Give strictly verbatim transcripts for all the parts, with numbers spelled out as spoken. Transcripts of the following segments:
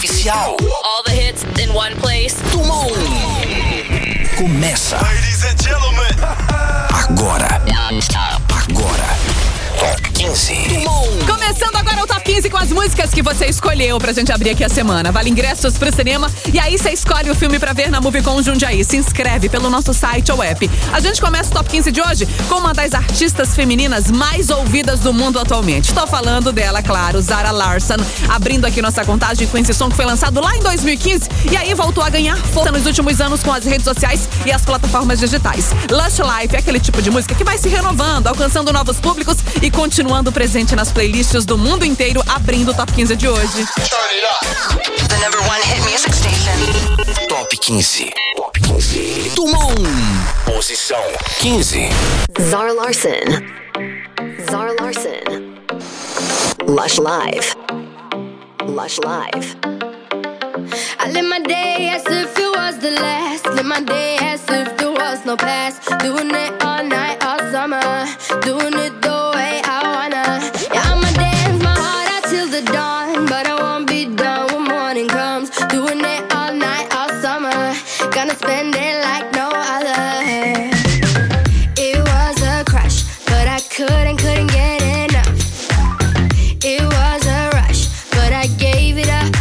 oficial. All the hits in one place. Tumon. Começa. Ladies and gentlemen. Agora. Agora. Top quinze. Tumon. Começando agora o Top quinze com as músicas que você escolheu pra gente abrir aqui a semana. Vale ingressos pro cinema e aí você escolhe o filme pra ver na Movicon Jundiaí. Se inscreve pelo nosso site ou app. A gente começa o Top quinze de hoje com uma das artistas femininas mais ouvidas do mundo atualmente. Tô falando dela, claro, Zara Larsson, abrindo aqui nossa contagem com esse som que foi lançado lá em dois mil e quinze e aí voltou a ganhar força nos últimos anos com as redes sociais e as plataformas digitais. Lush Life é aquele tipo de música que vai se renovando, alcançando novos públicos e continuando presente nas playlists do mundo inteiro, abrindo o Top quinze de hoje. The number one hit music station. Top quinze. Top quinze. Tumon. Posição quinze. Zara Larsson. Zara Larsson. Lush Live. Lush Live. I live my day as if it was the last. Live my day as if there was no past. Doing it all night, all summer. Doing it the way I wanna. Yeah, I'ma dance my heart out till the dawn, but I won't be done when morning comes. Doing it all night, all summer. Gonna spend it like no other. It was a crush, but I couldn't, couldn't get enough. It was a rush, but I gave it up.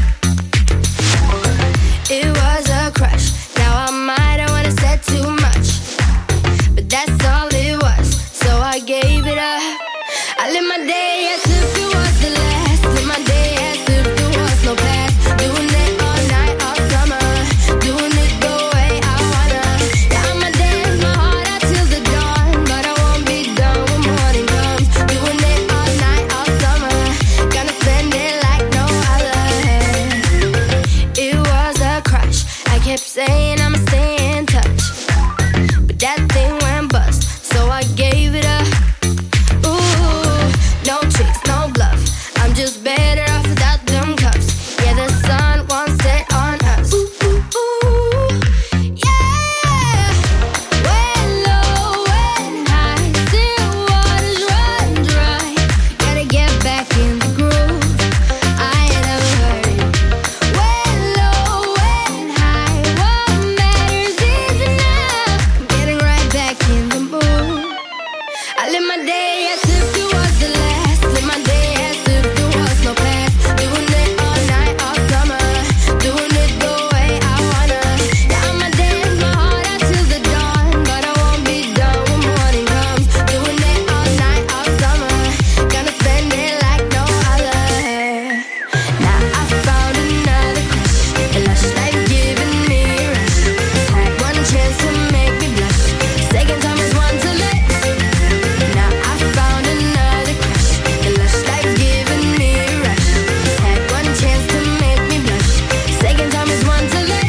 It was a crush. Now I might have wanna said too much, but that's all it was. So I gave it up. I live my day as if it was the last. Live my day as if there was no past. Doing it all night, all summer. Doing it the way I wanna. Yeah, I'ma dance my heart out till the dawn, but I won't be done when morning comes. Doing it all night, all summer. Gonna spend it like no other. It was a crush. I kept saying I'ma stay in touch, but that thing went bust, so I gave it up. Ooh, no tricks, no bluff. I'm just better off without them cuffs. Yeah, the sun won't set on us. Ooh, ooh, ooh, yeah. When low, when high, still waters run dry. Gotta get back in the groove. I ain't never heard it. When low, when high, what matters is enough. I'm getting right back in the mood. I live my day as if it was the last. Live my day as if there was no past. Doing it all night, all summer. Doing it the way I wanna. Yeah, I'ma dance my heart out till the dawn, but I won't be done when morning comes. Doing it all night, all summer. Gonna spend it like no other. Now I found another crush. A lush life giving me a rush. Had one chance to make me blush. Second time is one to let. Now I found another crush. A lush life giving me a rush. Had one chance to make me blush. Second time is one to let.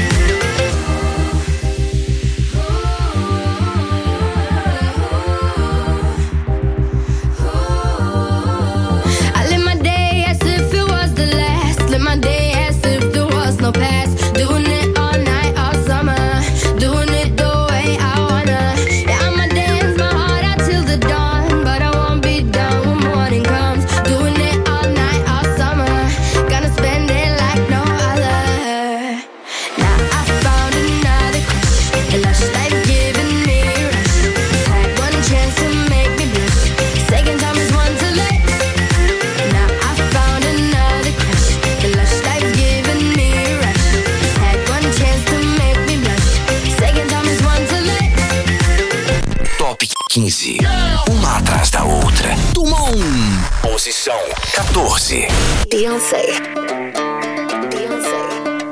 I live my day as if it was the last. Live my day as if there was no past. Doing it all night, all summer. Doing it the way I wanna. Yeah, I'ma dance my heart out till the dawn, but I won't be done when morning comes. Doing it all night, all summer. Gonna spend it like no other. Now I found another crush. A lush life giving me a rush. Had one chance to make me blush. Second time is one to let. Now I found another crush. A lush life giving me a rush. Had one chance to make me blush. Second time is one to let. Top quinze. Uma atrás da outra. Tumon. Posição quatorze. Beyoncé. Beyoncé.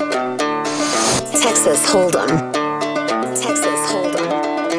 Texas Hold'em. Texas Hold'em.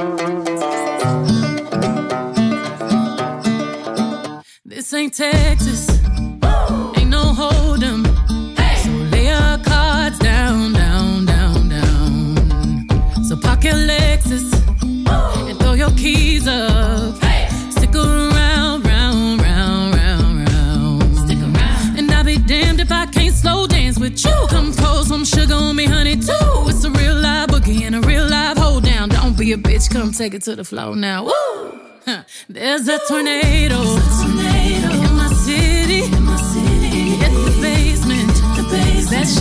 This ain't Texas, ain't no hold'em. So lay your cards down, down, down, down. So park your Lexus and throw your keys up. Stick around, round, round, round, round. Stick around. And I'll be damned if I can't slow dance with you. Come pour some sugar on me, honey, too. It's a real live boogie and a real live hold down. Don't be a bitch, come take it to the floor now. Woo! Huh. There's a tornado, There's a tornado in my city. In my city. Hit the basement, the basement. That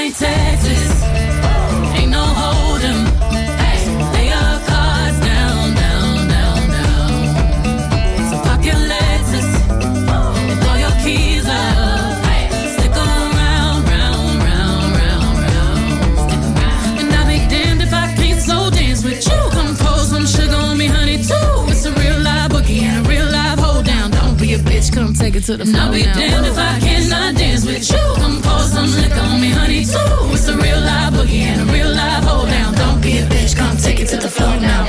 ain't Texas. Ain't no hold'em. Hey, lay your cards down, down, down, down. So park your Lexus and throw your keys up. Hey, stick around, round, round, round, round. Stick around. And I'll be damned if I can't slow dance with you. Come pour some sugar on me, honey, too. It's a real live boogie and a real live hold down. Don't be a bitch, come take it to the floor. I'll be damned if I cannot dance with you. Come pour some liquor on me, honey, too. It's a real live boogie and a real live hold down. Don't be a bitch, come take it to the floor now.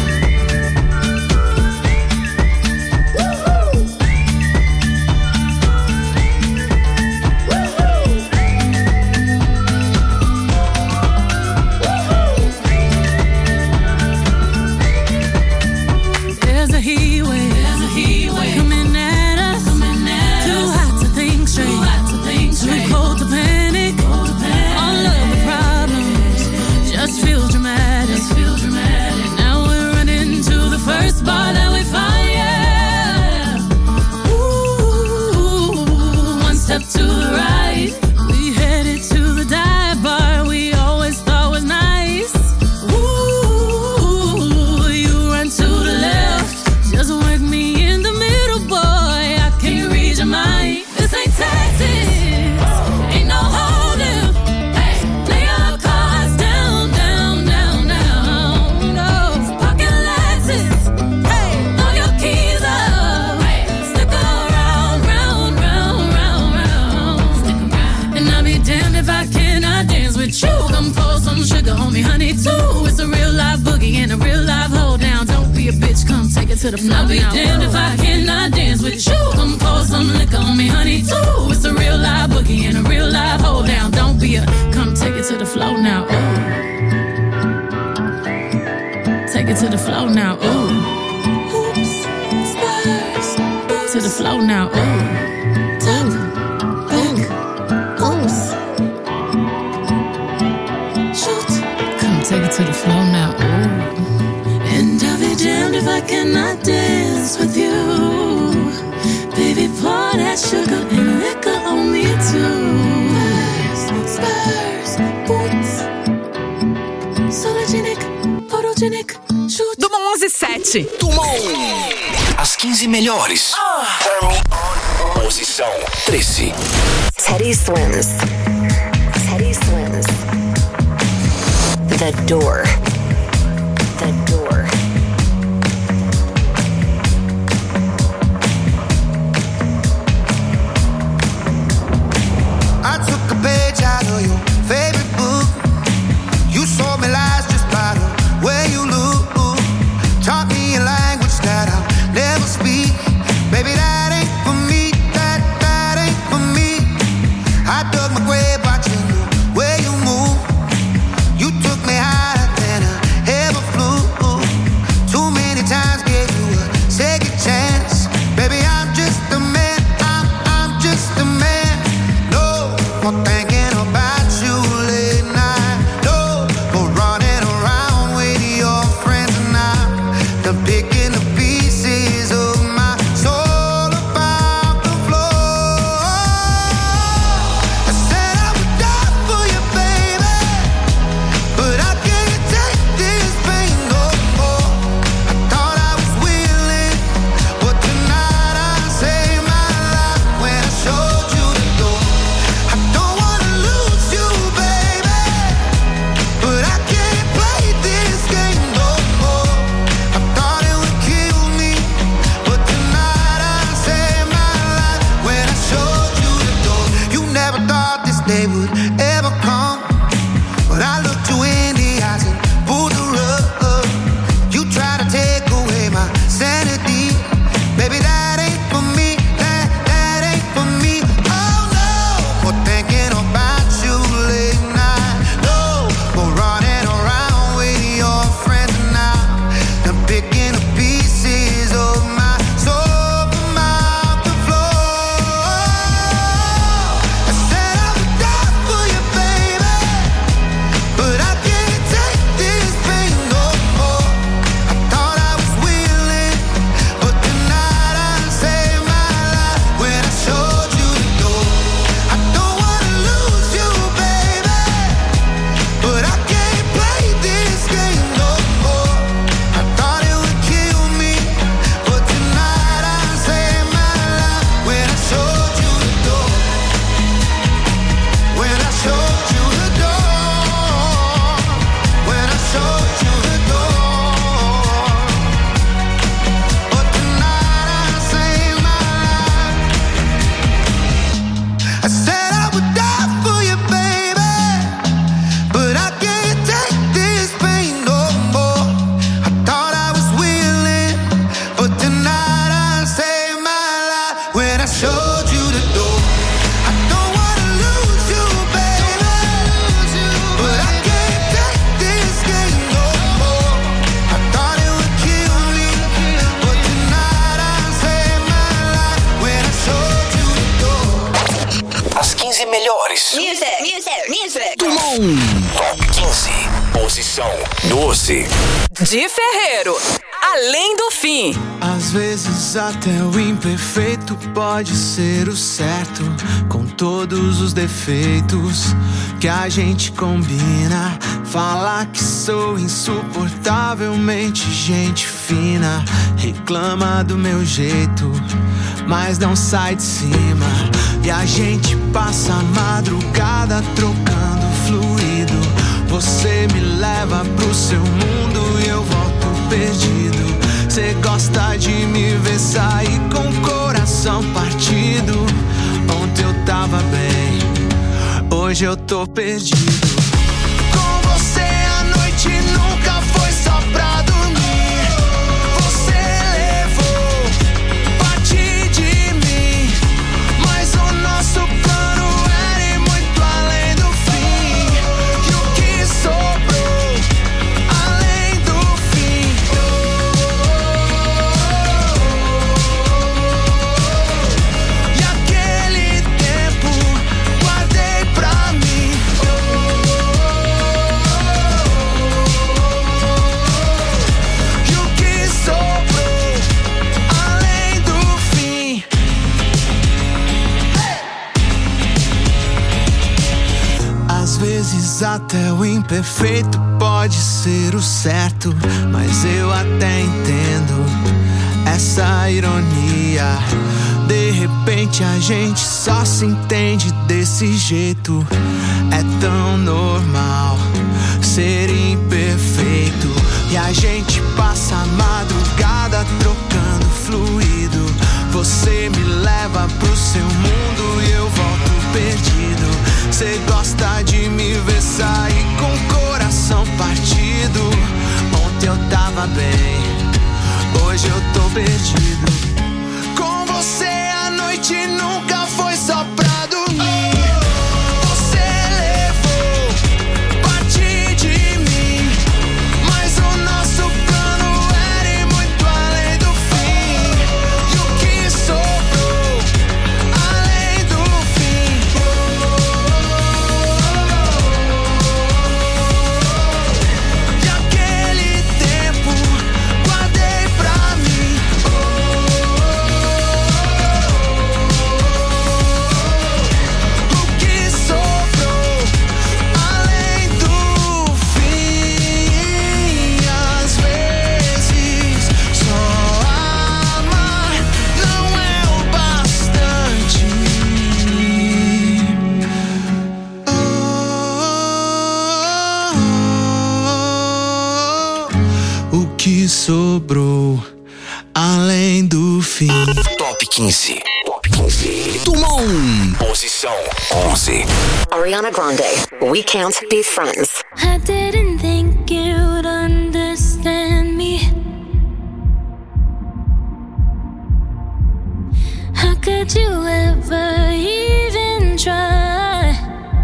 There's a heat wave, there's a heat wave coming at us, coming at us. Too hot to think straight, too hot to think straight. Too cold to panic, cold to panic. All of the problems just feel dramatic, just feel dramatic. Now we're running to the first bar that we find, yeah. Ooh, one step to the right, we headed to the dive bar we always thought was nice. Ooh, you run to the left, just work me in the middle, boy. I can't read your mind. This ain't Texas. Ain't no hold'em. Hey, lay your cards down, down, down, down. No, pocket Lexus. Hey, throw your keys up. Hey, stick around, round, round, round, round. Stick around. And I'll be damned if I cannot dance with you. Come pour some sugar on me, honey, too. It's a real live boogie and a real live hold down. Don't be a bitch, come take it to the floor. I'll be damned if I cannot dance with you. Come pour some liquor on me, honey, too. It's a real live boogie and a real live hold down. Don't be a, come take it to the floor now. Ooh. Take it to the floor now. Ooh. Oops, spurs. To the floor now. Ooh. Top, back, oops. Shoot. Come take it to the floor now. Ooh. And I'll be damned if I cannot dance with you. Baby, pour that sugar and liquor on me too. Spurs, spurs, boots. Sologenic, photogenic, shoot. Do onze e sete. Dumont. As quinze melhores. Posição treze. Teddy Swims. Teddy Swims. The Door. The Door. I took a page out of your favorite book. You sold me lies just by the way you look. Taught me a language that I'll never speak. Baby, that ain't for me. That, that ain't for me. I dug my grave watching the way you move. You took me higher than I ever flew. Too many times gave you a second chance. Baby, I'm just a man. I'm, I'm just a man. No more thinking about you late night. No more running around with your friends now. They're picking the pieces of my soul about the floor. I said I would die for you, baby, but I can't take this pain no more. I thought I was willing, but tonight I saved my life when I showed you the door. I don't wanna lose you, baby, but I can't play this game no more. I thought it would kill me, but tonight I saved my life when I showed you the door. You never thought this day would ever come, but I looked you in the eyes and pulled the rug. You try to take away my sanity. Baby, that ain't for me. That, that ain't for me. Oh no, more thinking about you late night. No more running around with your friends now. I'm picking the pieces of my soul from out the floor. I said I would die for you, quinze melhores. Music, music, music. Tumon. Top quinze. Posição doze. De Ferreiro, Além do Fim. Às vezes até o imperfeito pode ser o certo, com todos os defeitos que a gente combina. Falar que sou insuportavelmente gente fina, reclama do meu jeito, mas não sai de cima. E a gente passa a madrugada trocando fluido. Você me leva pro seu mundo e eu volto perdido. Cê gosta de me ver sair com o coração partido. Ontem eu tava bem, hoje eu tô perdido. Com você a noite nunca foi só pra dormir. Você levou parte de mim, mas o nosso plano era ir muito além do fim. E o que sobrou além do fim? E aquele tempo guardei pra mim. E o que sobrou além do fim? Às vezes até o imperfeito pode ser o certo, mas eu até entendo essa ironia. De repente a gente só se entende desse jeito. É tão normal ser imperfeito. E a gente passa a madrugada trocando fluido. Você me leva pro seu mundo e eu volto perdido. Cê gosta de me ver sair com o coração partido. Ontem eu tava bem, hoje eu tô perdido. Com você a noite nunca foi só pra dormir. Você levou parte de mim, mas o nosso plano era ir muito além do fim. E o que sobrou além do fim? E aquele tempo guardei pra mim. O que sobrou além do fim? Às vezes só amar não é o bastante. Oh, o que sobrou além do fim? Top quinze. Top quinze. Tumon. Posição onze. Ariana Grande, We Can't Be Friends. I didn't think you'd understand me. How could you ever even try?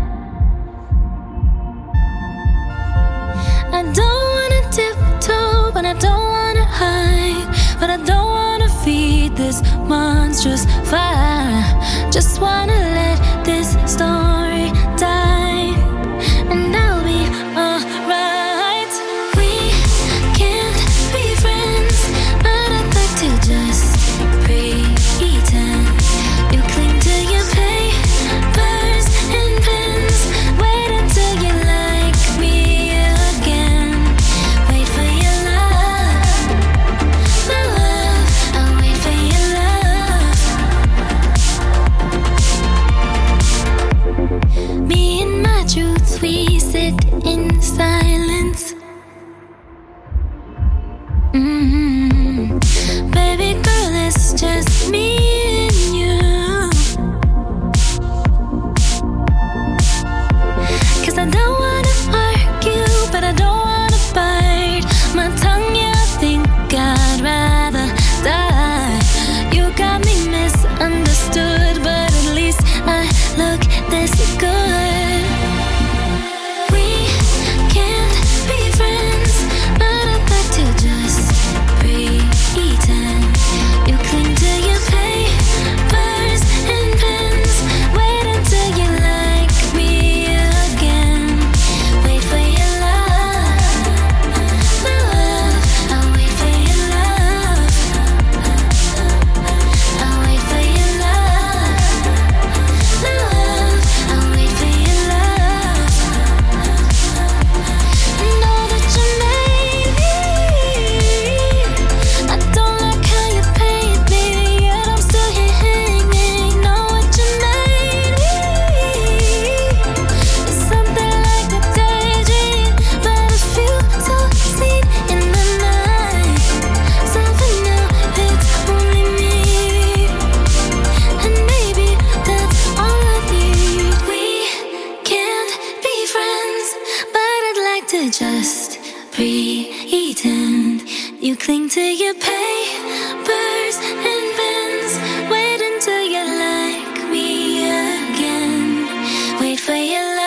I don't wanna tiptoe, but I don't wanna hide. But I don't wanna feed this monstrous fire. Just wanna let this story die, and I'll be alright. We can't be friends, but I'd like to just pretend. You cling to your papers and pens. Wait until you like me again. Wait for your love, my love. I'll wait for your love. You cling to your papers and pens. Wait until you like me again. Wait for your love.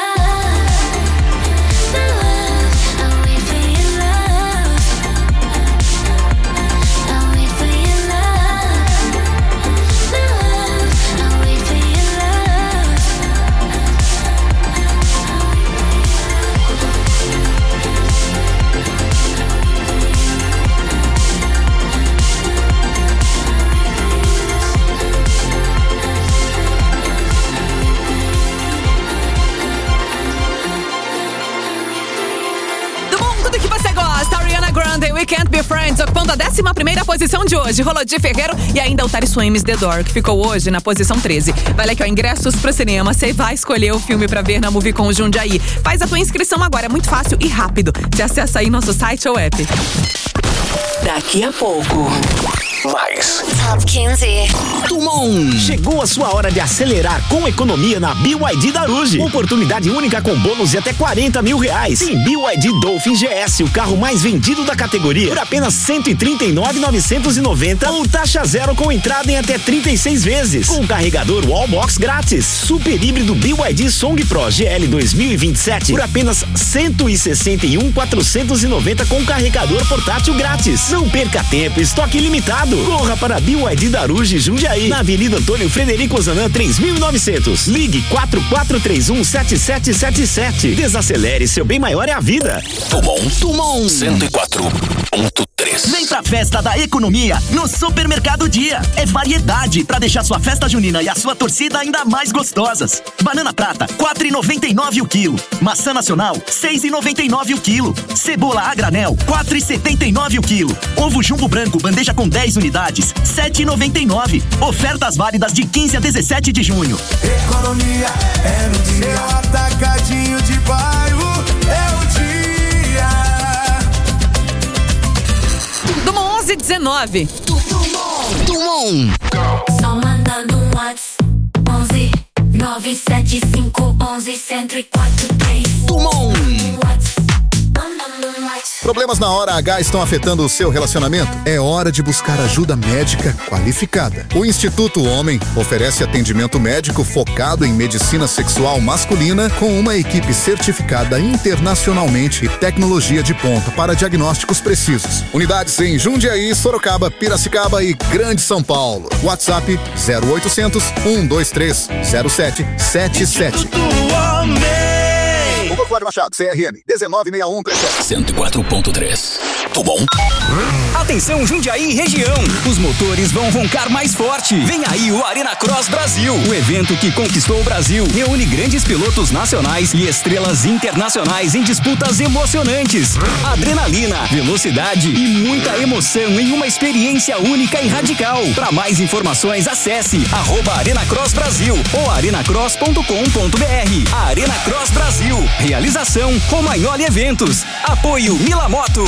We Can't Be Friends, ocupando a décima primeira posição de hoje. Rolodi Ferreiro e ainda o Tari Swims, The Door, que ficou hoje na posição treze. Vale aqui, ó, ingressos pro cinema. Você vai escolher o filme pra ver na Movicon Jundiaí. Faz a tua inscrição agora, é muito fácil e rápido. Você acessa aí nosso site ou app. Daqui a pouco, mais Top quinze. Dumont. Chegou a sua hora de acelerar com economia na B Y D Daruge. Oportunidade única com bônus de até quarenta mil reais. Sim, B Y D Dolphin G S, o carro mais vendido da categoria, por apenas cento e trinta e nove mil novecentos e noventa ou taxa zero com entrada em até trinta e seis vezes. Com carregador Wallbox grátis. Super híbrido B Y D Song Pro G L dois mil e vinte e sete por apenas cento e sessenta e um mil quatrocentos e noventa com carregador portátil grátis. Não perca tempo, estoque limitado. Corra para B Y D Daruge Jundiaí, na Avenida Antônio Frederico Zanã três mil e novecentos. Ligue quatro quatro três um sete sete sete sete. Desacelere, seu bem maior é a vida. Dumont. Dumont. cento e quatro ponto três. Vem pra festa da economia no Supermercado Dia. É variedade pra deixar sua festa junina e a sua torcida ainda mais gostosas. Banana prata, quatro reais e noventa e nove o quilo. Maçã nacional, seis reais e noventa e nove o quilo. Cebola a granel, quatro reais e setenta e nove o quilo. Ovo jumbo branco, bandeja com dez unidades, sete reais e noventa e nove. Ofertas válidas de quinze a dezessete de junho. Economia é no dia. Atacadinho de bairro é o dia. Dumont onze e dezenove. Dumont. Dumont. Só mandando um WhatsApp. onze nove sete cinco onze cento e quatro três. Dumont. Problemas na hora H estão afetando o seu relacionamento? É hora de buscar ajuda médica qualificada. O Instituto Homem oferece atendimento médico focado em medicina sexual masculina com uma equipe certificada internacionalmente e tecnologia de ponta para diagnósticos precisos. Unidades em Jundiaí, Sorocaba, Piracicaba e Grande São Paulo. WhatsApp zero oitocentos, um dois três, zero sete sete sete. Rua Cláudio Machado, C R M, dezenove sessenta e um trinta e sete. cento e quatro ponto três. Dumont. Atenção Jundiaí e região, os motores vão roncar mais forte. Vem aí o Arena Cross Brasil, o evento que conquistou o Brasil. Reúne grandes pilotos nacionais e estrelas internacionais em disputas emocionantes. Adrenalina, velocidade e muita emoção em uma experiência única e radical. Para mais informações, acesse arroba Arena Cross Brasil ou arenacross ponto com ponto br. A Arena Cross Brasil. Realização Romagnoli Eventos. Apoio Milamoto.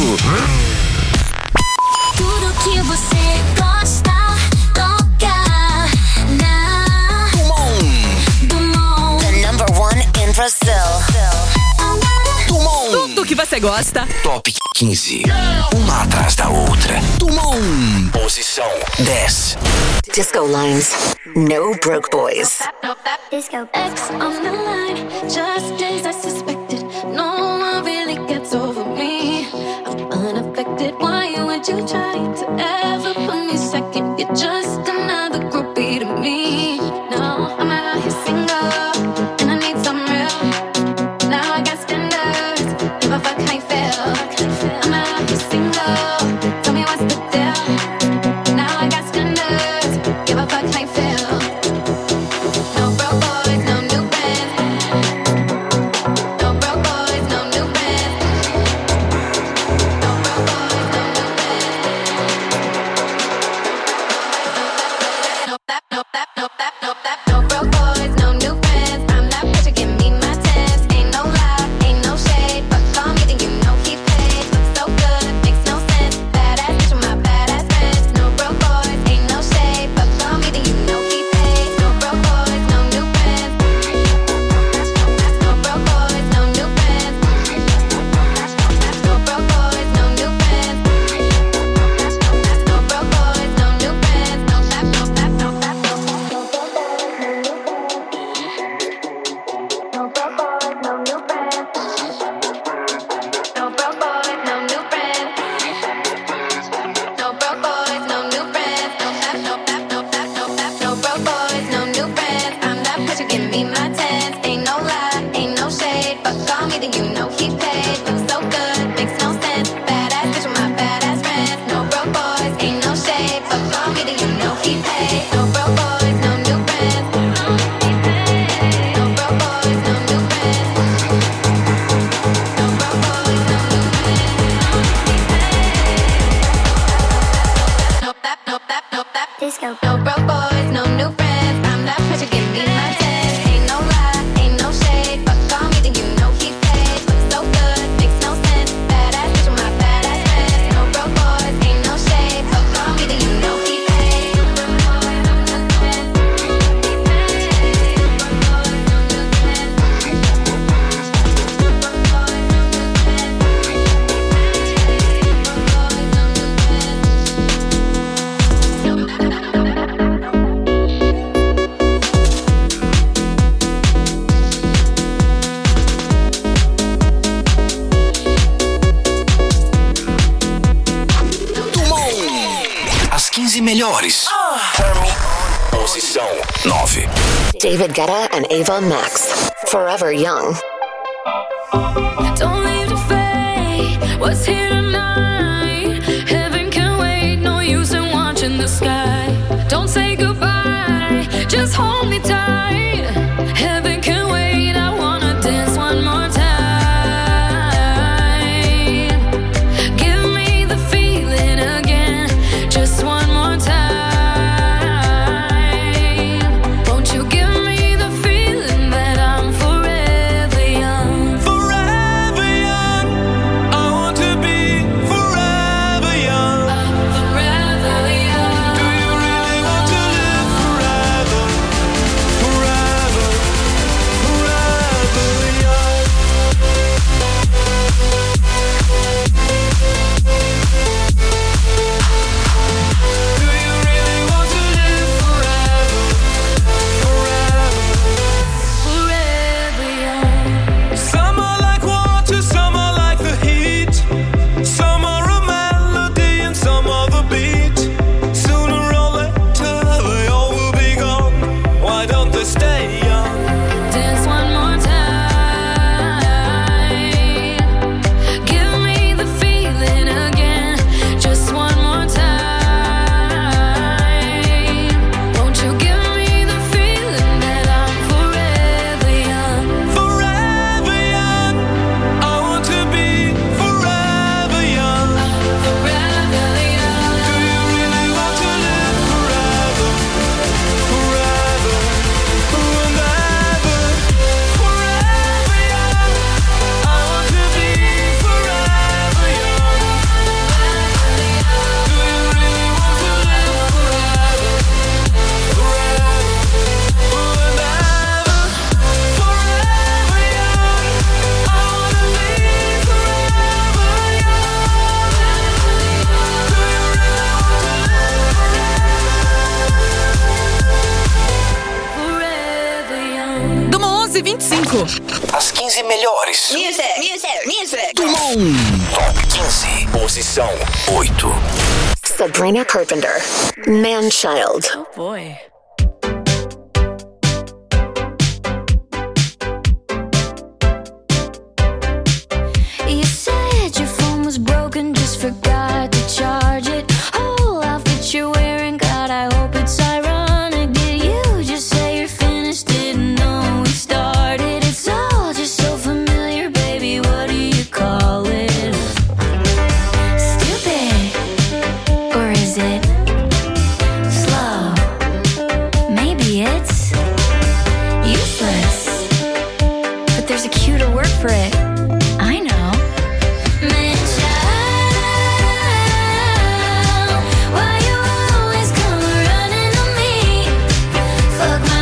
Tudo que você gosta, toca na Dumont. Dumont. The number one in Brazil. Dumont. Tudo que você gosta. Top quinze. Uma atrás da outra. Dumont. Posição dez. Disco lines. No broke boys. Disco X on the line, just as I suspected. No one really gets over me. I'm unaffected. Why would you try to ever put me second? You're just another groupie to me. No, I'm out here single, and I need some real. Now I got standards. Give a fuck how you feel. I'm out here single. Tell me what's the deal. Now I got standards. Give a fuck how you feel. quinze melhores. Posição nove. David Guetta and Ava Max, Forever Young. Don't leave to fade what's here tonight. Heaven can wait, no use in watching the sky. Don't say goodbye, just hold me tight. Heaven can wait, I wanna dance one more time. Give me the feeling again, just one more time. Won't you give me the feeling that I'm forever young? Forever young. I want to be forever young. I'm forever young. Do you really want to live forever? Forever, forever young. Do you really want to live forever? Forever. Forever young. Some are like water, some are like the heat. Some are a melody and some are the beat. Sooner or later they all will be gone. Why don't they stay young? Dance one more time. Give me the feeling again, just one more time. Won't you give me the feeling that I'm forever young? Forever young. I want to be forever young. Forever young. Do you really want to live forever? Forever and ever. Forever young. I want to be forever young. Do you really want to live forever? Forever and ever. Forever young. I want to be forever young. Do you really want to live Forever young. Do onze e vinte e cinco. As quinze melhores. Music, music, music. Tumon. Top quinze. Posição oito. Sabrina Carpenter, Man-Child. Oh boy. You said your phone was broken, just forgot to charge it. Whole outfit you're wearing, God, I hope it's ironic. Did you just say you're finished? Didn't know we started. It's all just so familiar, baby. What do you call it? Stupid, or is it slow? Maybe it's useless, but there's a cuter word for it. I know. Man-child, why you always come running to me? Fuck my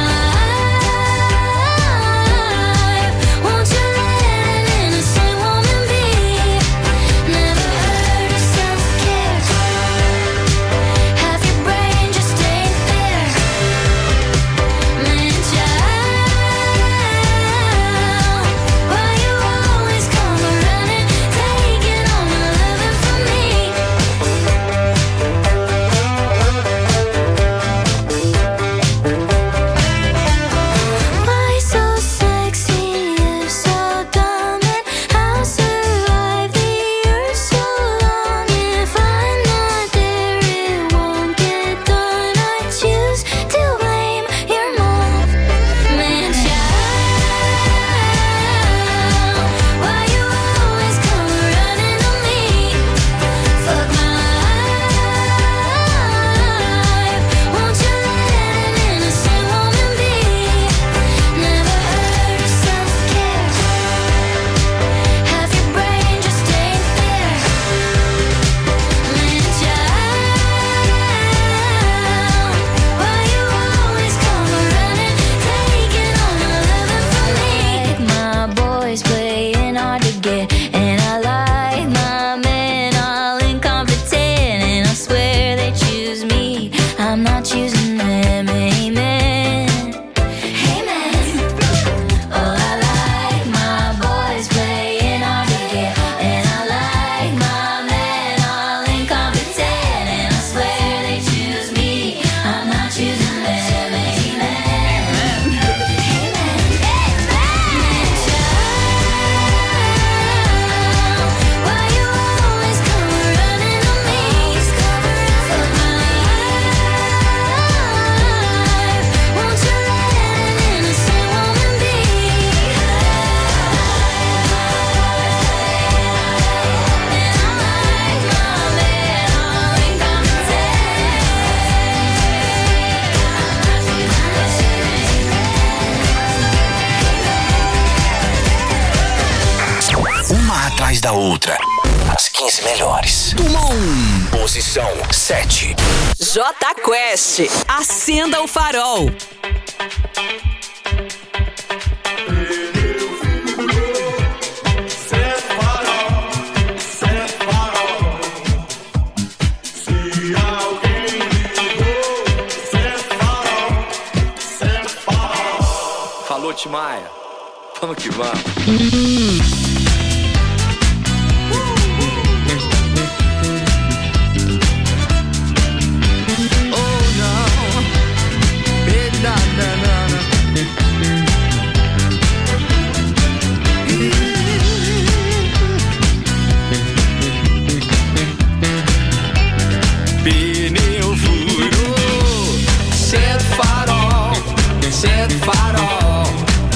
life. Won't you let an innocent woman be? Never heard of self-care. Half your brain just ain't there. Man-child, why you always uma atrás da outra. As quinze melhores. Tumon. Posição sete. J Quest. Acenda o farol. Falou, Timaya. Vamos que vamos. Pneu furou, acende o farol, acende o farol.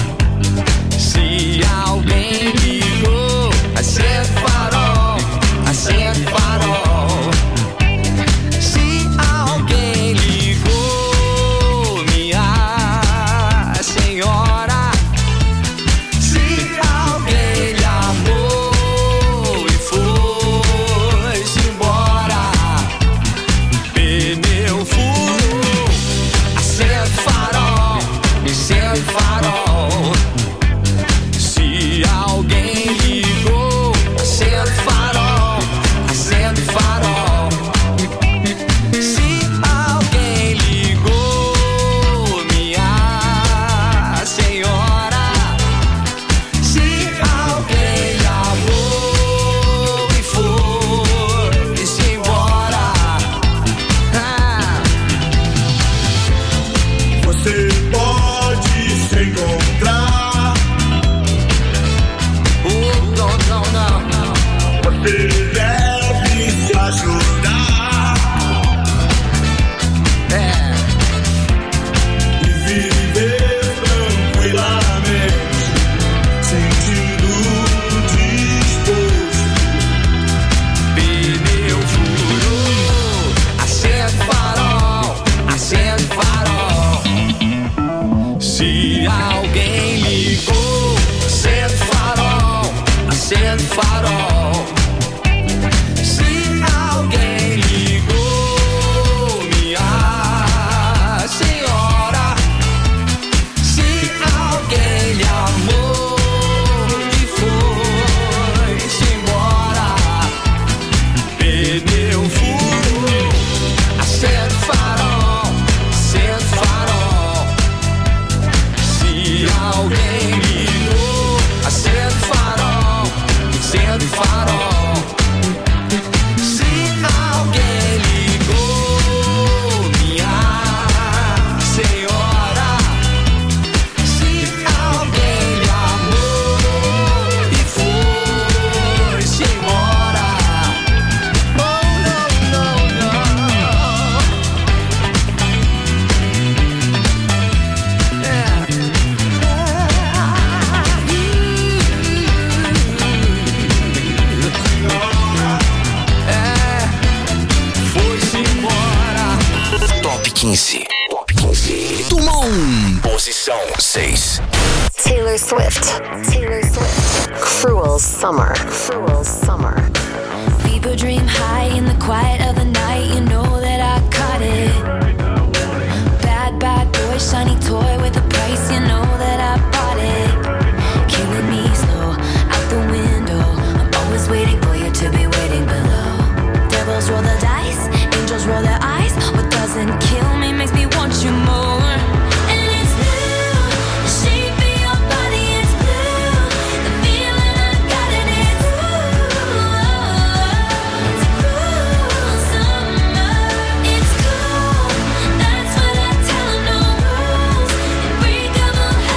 Se alguém ligou, acende o farol, acende o farol. Se alguém ligou, minha senhora, se alguém lhe amou e foi-se embora. Pneu furou, acende o farol, acende o farol. Se alguém ligou, acende o farol, acende o farol. Se alguém ligou, minha senhora, se alguém lhe amou e foi-se embora. Ah. Você pode se encontrar. Oh, não, não, não, não. Você deve se ajudar. É. E viver tranquilamente, sentindo disposto. Pneu furou, acende o farol, acende o farol. Se alguém ligou, acende o farol, acende o farol. Se alguém ligou, minha senhora, se alguém lhe amou e foi-se embora. Pneu furou, acende o farol, acende o farol. Se alguém ligou, acende o farol, acende o farol. Se alguém ligou, minha senhora, se alguém lhe amou e foi-se embora. Oh, não, não, não. É, foi-se embora. Top quinze. Top quinze. Tumon. Posição seis. Taylor Swift. Taylor Swift. Cruel Summer. Cruel Summer. People dream high in the quiet of the night. You know that I caught it. Bad, bad boy, shiny toy with a price. You know that I bought it. Killing me slow out the window. I'm always waiting for you to be waiting below. Devils roll the dice, angels roll their eyes. What doesn't kill me makes me want you more. And it's blue, the shape of your body is blue. The feeling I got in it, ooh. It's a cruel summer. It's cool, that's what I tell 'em, no rules. And break 'em all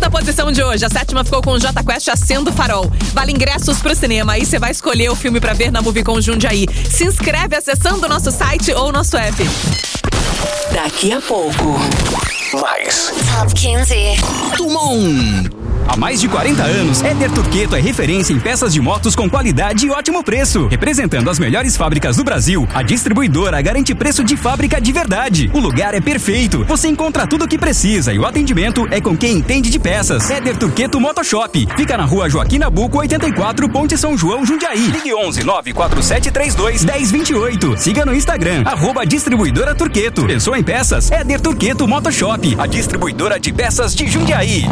sexta posição de hoje. A sétima ficou com o Jota Quest, Acendo Farol. Vale ingressos pro cinema. Aí você vai escolher o filme pra ver na Movicon Jundiaí. Se inscreve acessando o nosso site ou nosso app. Daqui a pouco. Mais. Top quinze. Tumon. Há mais de quarenta anos, Éder Turqueto é referência em peças de motos com qualidade e ótimo preço. Representando as melhores fábricas do Brasil, a distribuidora garante preço de fábrica de verdade. O lugar é perfeito. Você encontra tudo o que precisa e o atendimento é com quem entende de peças. Éder Turqueto Motoshop. Fica na rua Joaquim Nabuco, oitenta e quatro, Ponte São João, Jundiaí. Ligue onze nove quatro sete três dois, um zero dois oito. Siga no Instagram, arroba distribuidora Turqueto. Pensou em peças? Éder Turqueto Motoshop. A distribuidora de peças de Jundiaí.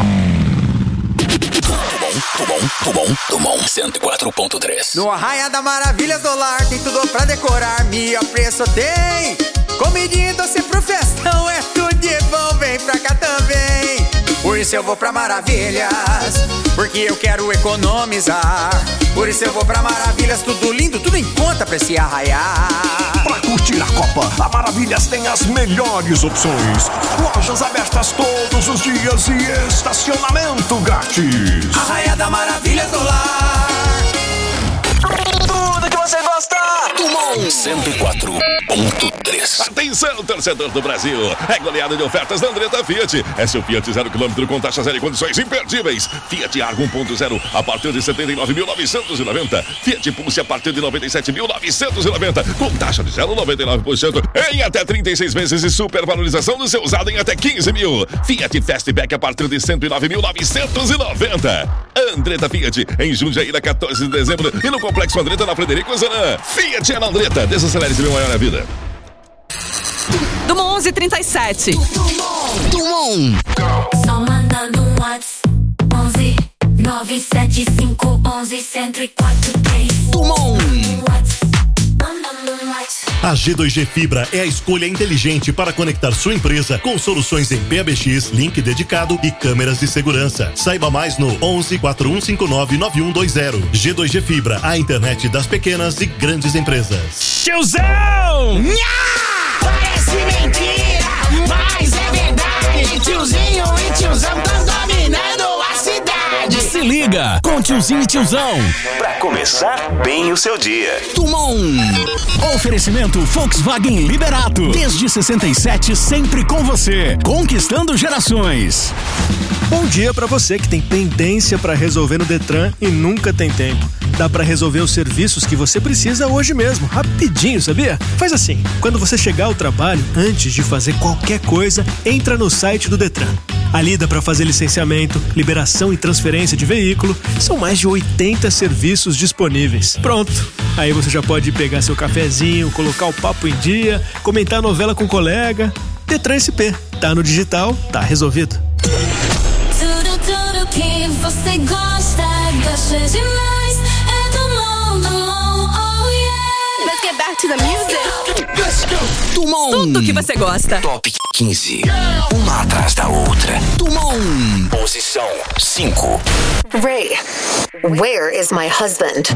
Tumon, Tumon, Tumon, cento e quatro ponto três. No Arraia da Maravilhas do Lar tem tudo pra decorar, melhor preço tem. Comidinha e doce pro festão, é tudo de bom, vem pra cá também. Por isso eu vou pra Maravilhas, porque eu quero economizar. Por isso eu vou pra Maravilhas, tudo lindo, tudo em conta pra se arraiar. Pra curtir a Copa, a Maravilhas tem as melhores opções. Lojas abertas todos os dias e estacionamento grátis. Arraia da Maravilhas do Lar. Tudo que você gosta. Tumon cento e quatro ponto três. Atenção, torcedor do Brasil. É goleada de ofertas da Andretta Fiat. É seu Fiat zero quilômetro com taxa zero e condições imperdíveis. Fiat Argo um ponto zero a partir de setenta e nove mil novecentos e noventa. Fiat Pulse a partir de noventa e sete mil novecentos e noventa. Com taxa de zero vírgula noventa e nove por cento em até trinta e seis meses e supervalorização do seu usado em até quinze mil. Fiat Fastback a partir de cento e nove mil novecentos e noventa. Andretta Fiat em Jundiaí, na quatorze de dezembro e no Complexo Andretta na Frederico Zanã. Fiat é na Andretta. Desacelere-se meu maior na vida. Tumon onze trinta e sete. Tumon. Só mandando um WhatsApp. onze nove sete cinco onze cento e quatro três. Tumon. A G dois G Fibra é a escolha inteligente para conectar sua empresa com soluções em P A B X, link dedicado e câmeras de segurança. Saiba mais no onze quatro um cinco nove nove um dois zero. G dois G Fibra, a internet das pequenas e grandes empresas. Tiozão! Nha! Parece mentira, mas é verdade. Tiozinho e tiozão estão dominando a cidade. Se liga com Tiozinho e Tiozão. Pra começar bem o seu dia. Tumon. Oferecimento Volkswagen Liberato. Desde sessenta e sete, sempre com você. Conquistando gerações. Bom dia pra você que tem pendência pra resolver no Detran e nunca tem tempo. Dá pra resolver os serviços que você precisa hoje mesmo, rapidinho, sabia? Faz assim, quando você chegar ao trabalho, antes de fazer qualquer coisa, entra no site do Detran. Ali dá pra fazer licenciamento, liberação e transferência de veículo. São mais de oitenta serviços disponíveis. Pronto! Aí você já pode pegar seu cafezinho, colocar o papo em dia, comentar a novela com o colega. Detran S P. Tá no digital, tá resolvido. Tudo, tudo que você gosta, gosta demais. É do Tumon, Tumon, oh yeah. Let's get back to the music. Let's go. Tumon. Tudo que você gosta. Top quinze. Uma atrás da outra. Tumon. Posição cinco. Ray, where is my husband?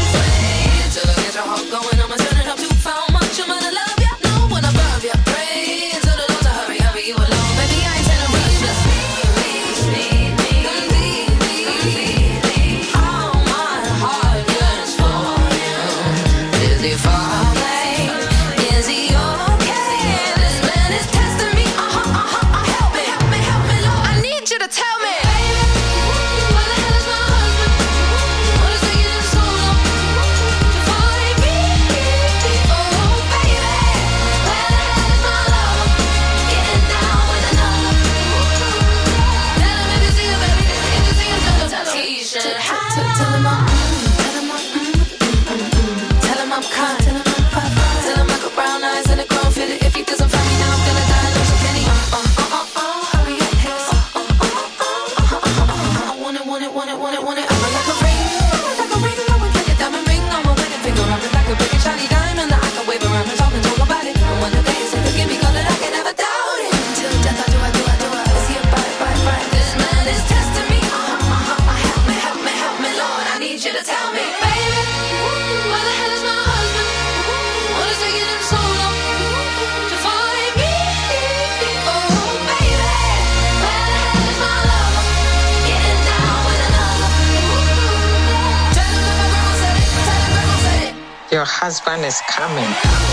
Going on, I'm turning up too far much. I'm gonna love ya. No one above ya. Pray. Your husband is coming.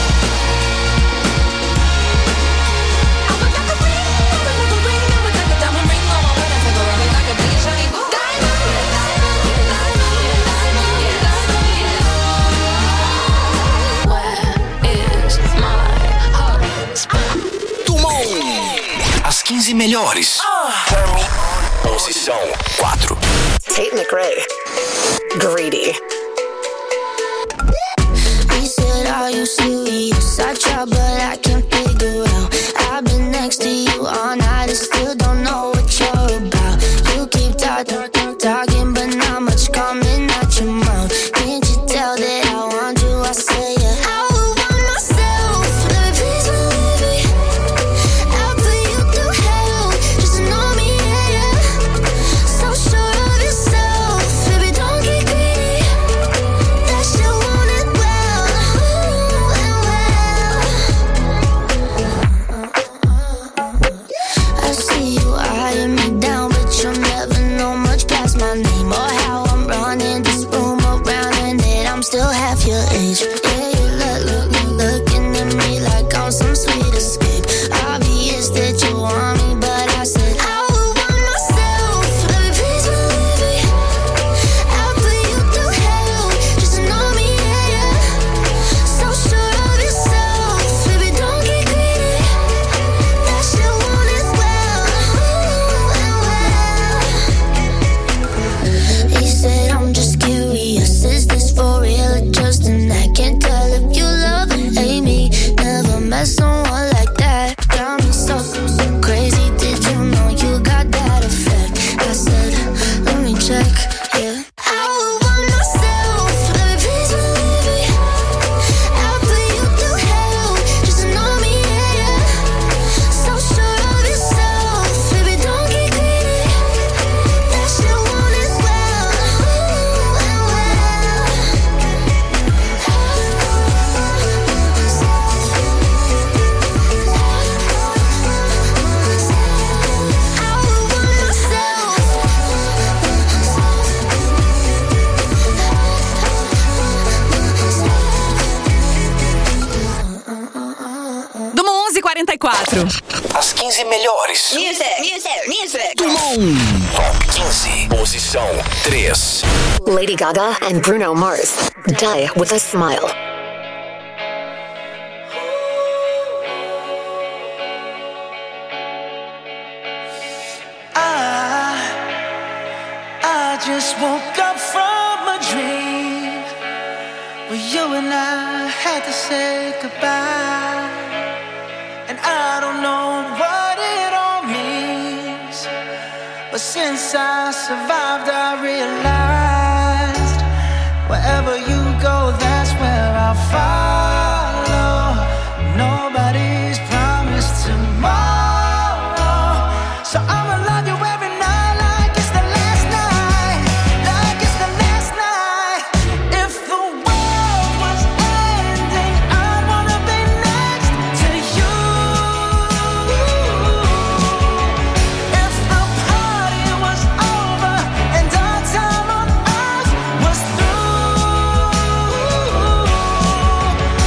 As quinze melhores. Posição quatro. Tate McRae. Greedy. He said, are you serious? I try, but I can't figure out. I've been next to you all night and still don't know what you're about. You keep talking, talking, but not much coming out your mouth. Can't you tell that I want you? I say yeah. I would want myself. Let me please believe me. I'll put you through hell just to know me, yeah, yeah. So sure of yourself, baby, don't get greedy. That shit want it well, ooh, and well. I see you eyeing me down, but you'll never know much past my name or how I'm running this room around and that I'm still half your age. Yeah, you look, look, look, looking at me like I'm some sweet escape. Obvious that you want me, but I said I would want myself. Let me please believe me. I'll put you through hell just to know me, yeah, yeah. So sure of yourself, baby, don't get greedy. That shit want it well, ooh, and well. He said, I'm just curious, is this for real or just an act? Can't tell if you love or hate me. Never met someone like that. Got me so, so crazy. Did you know you got that effect? I said, let me check, yeah. I would want myself. Let me please believe me. I'll put you through hell just to know me, yeah, yeah. So sure of yourself, baby, don't get greedy. That shit want it well, ooh, and well. Do onze e quarenta e quatro. As quinze melhores. Music, music, music. Top quinze. Posição três. Lady Gaga and Bruno Mars. Die with a Smile. I, I just woke up from a dream where you and I had to say goodbye. And I don't know what it all means, but since I survived, I realized wherever you go, that's where I'll follow. Nobody's promised tomorrow, so I'ma love you every night like it's the last night, like it's the last night. If the world was ending, I wanna be next to you. If the party was over and our time on earth was through,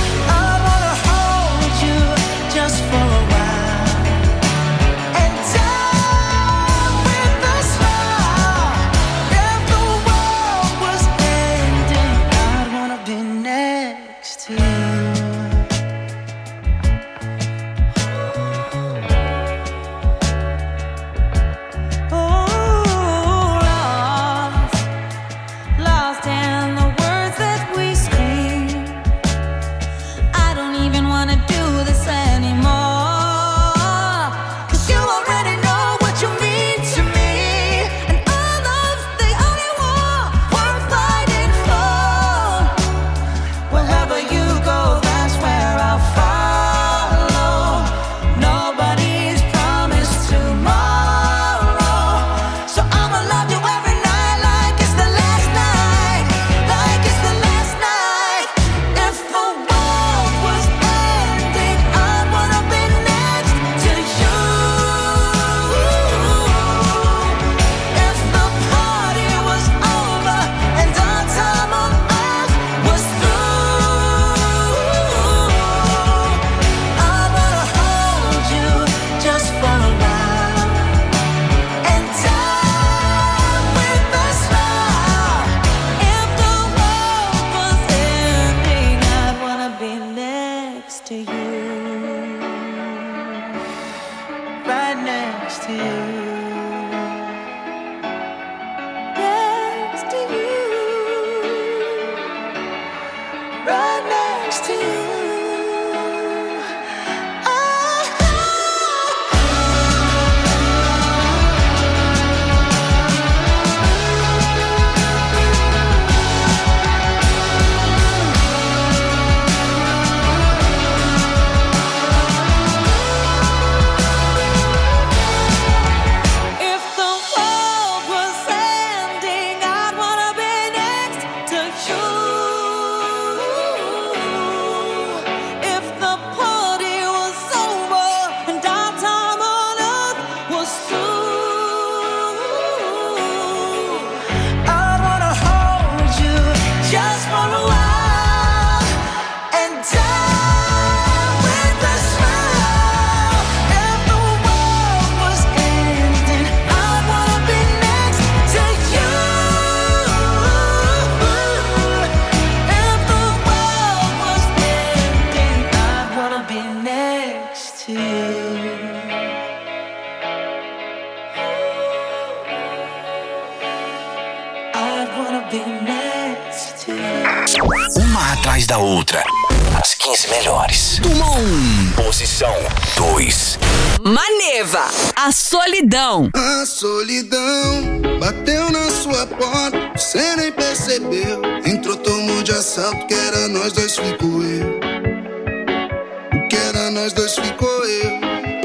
Uma atrás da outra. As quinze melhores. Tuma um. Posição dois. Maneva, a solidão. A solidão bateu na sua porta, você nem percebeu. Entrou, tomou de assalto, que era nós dois, ficou eu. O que era nós dois, ficou eu.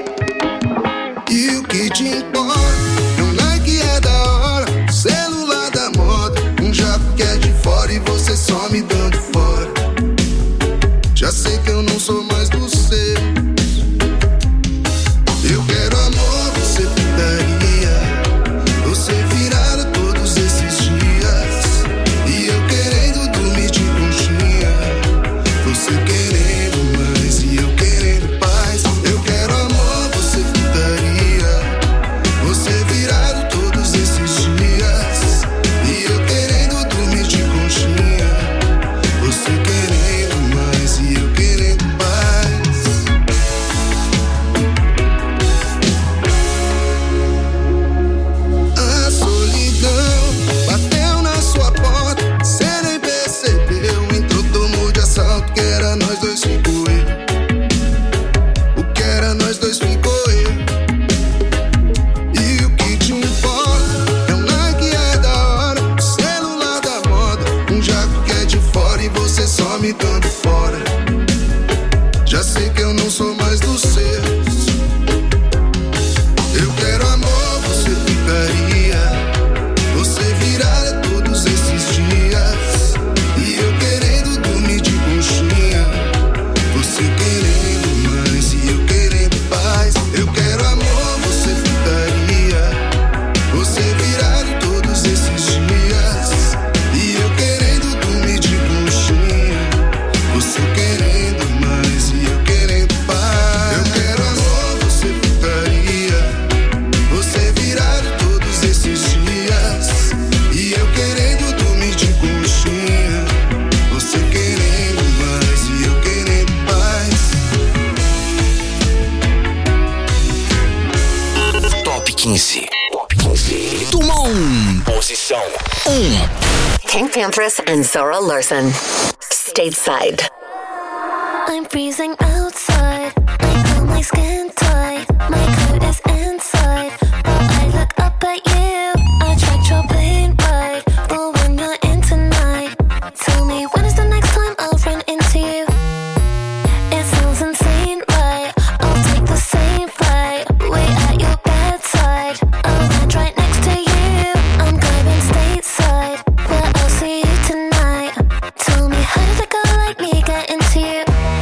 E o que te importa? É um like, é da hora, celular da moda, um jato que é de fora e você só me dando fora. Já sei que eu não sou mais do seu. Eu quero amor, você putaria, você virada todos esses dias. E eu querendo dormir de conchinha, você querendo mais e eu querendo paz. Eu quero amor, você putaria, você virado todos esses dias. E eu querendo dormir de conchinha, você querendo mais e eu querendo paz. A solidão bateu na sua porta, cê nem percebeu. Entrou, tomou de assalto, que era nós dois, ficou eu. O que era nós dois, ficou eu. E o que te importa? É um like, é da hora, um celular da moda, um jato que é de fora e você só me dando fora. Já sei que eu não sou mais dos seus. Eu quero amor, você ficaria, você virada todos esses dias. E eu querendo dormir de conchinha, você querendo mais e eu querendo paz. Eu quero amor, você ficaria, você virado todos esses dias. E eu querendo dormir de conchinha, você querendo mais e eu querendo paz. Eu quero amor, você ficaria, você virado todos esses dias. E eu querendo dormir de conchinha, você querendo mais e eu querendo paz. Top quinze. Top quinze. Tuma um. Posição um. King Panthers and Zora Larson. Stateside. I'm freezing outside. I feel my skin tight. My coat is inside. But I look up at you. I tried your plane ride. But when you're in tonight, tell me when is the next time I'll run into you? It sounds insane, right? I'll take the same flight. Wait at your bedside. I'll land right next to you. I'm going stateside. Where I'll see you tonight. Tell me how did a girl like me get into you?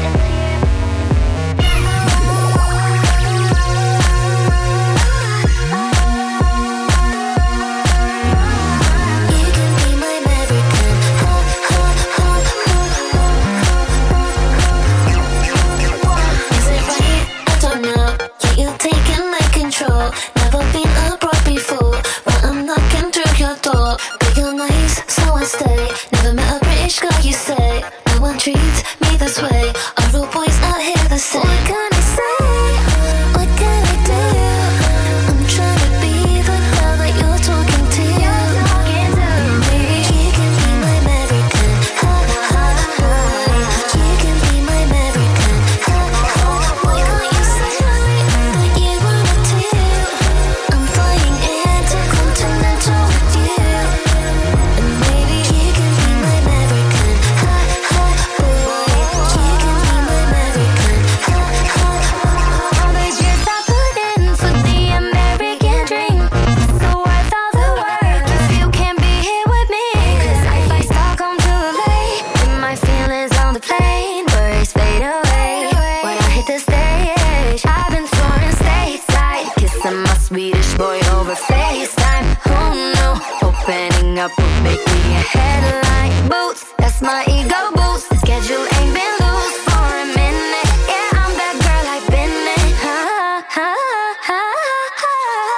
Never been abroad before, but I'm knocking through your door. But you're nice, so I stay. Never met a British girl, you say. No one treats me this way. Are all boys out here the same? What can I say? What can I do? I'm trying to be the girl that you're talking to. Maybe you can be my American. Ha ha ha. You can be my American. Ha ha. Why can't you say that you wanna do? I'm flying intercontinental with you. And maybe you can be my American. Ha ha. Boy, you can be my American. Ha ha. All the years I put in for the American dream, so worth all the work if you can't be here with me. 'Cause if I start come too late, then my feelings on the plane, worries fade away. When I hit the stage, I've been soaring stateside, kissing my Swedish boy over FaceTime. Oh no, opening up would make me a headline. Boots, that's my ego boost. Schedule ain't been loose for a minute. Yeah, I'm that girl I've been in. Ha ha ha ha.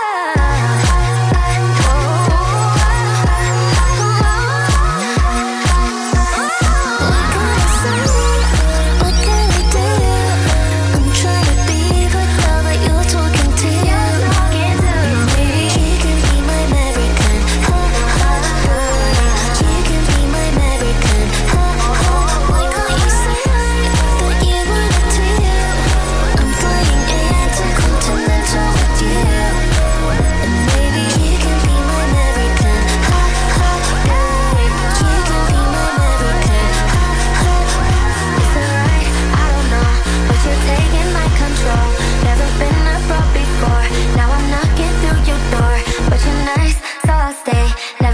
What can I say? What can I do? I'm trying to be the girl that you're talking to. Maybe you can be my American. Ha ha ha. You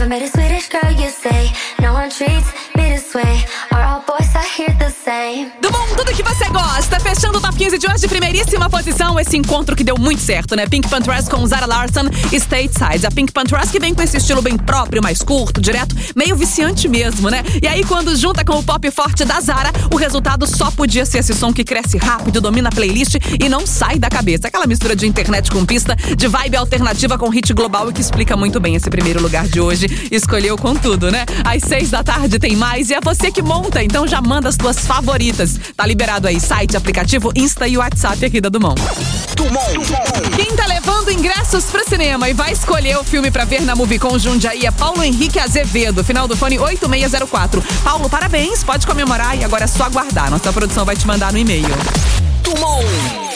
Never met a Swedish girl, you say. No one treats me this way. Are all boys I hear the same? Do bom, tudo que você gosta. Fechando o Top quinze de hoje, primeiríssima posição. Esse encontro que deu muito certo, né? Pink Panthers com Zara Larsson e Stateside. A Pink Panthers que vem com esse estilo bem próprio, mais curto, direto, meio viciante mesmo, né? E aí quando junta com o pop forte da Zara, o resultado só podia ser esse som que cresce rápido, domina a playlist e não sai da cabeça. Aquela mistura de internet com pista, de vibe alternativa com hit global e que explica muito bem esse primeiro lugar de hoje. Escolheu com tudo, né? Às seis da tarde tem mais e é você que monta, então já manda as tuas favoritas. Tá liberado aí site, aplicativo, Insta e WhatsApp aqui da Dumont. Dumont. Quem tá levando ingressos pro cinema e vai escolher o filme pra ver na Movicon Jundiaí é Paulo Henrique Azevedo, final do fone oito seis zero quatro. Paulo, parabéns, pode comemorar e agora é só aguardar. Nossa produção vai te mandar no e-mail. Dumont.